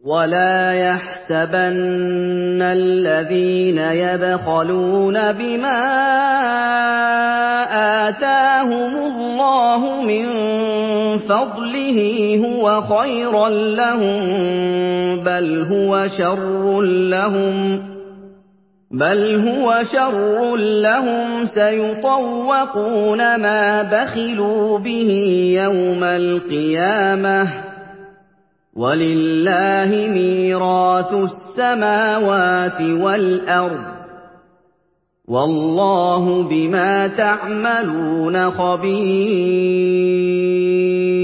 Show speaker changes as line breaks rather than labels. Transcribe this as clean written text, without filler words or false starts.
وَلَا يَحْسَبَنَّ الَّذِينَ يَبْخَلُونَ بِمَا آتَاهُمُ اللَّهُ مِن فَضْلِهِ هُوَ خَيْرًا لَّهُم بَلْ هُوَ شَرٌّ لَّهُمْ سَيُطَوَّقُونَ مَا بَخِلُوا بِهِ يَوْمَ الْقِيَامَةِ ۗ وَلِلَّهِ مِيرَاثُ السَّمَاوَاتِ وَالْأَرْضِ ۗ وَاللَّهُ بِمَا تَعْمَلُونَ خَبِيرٌ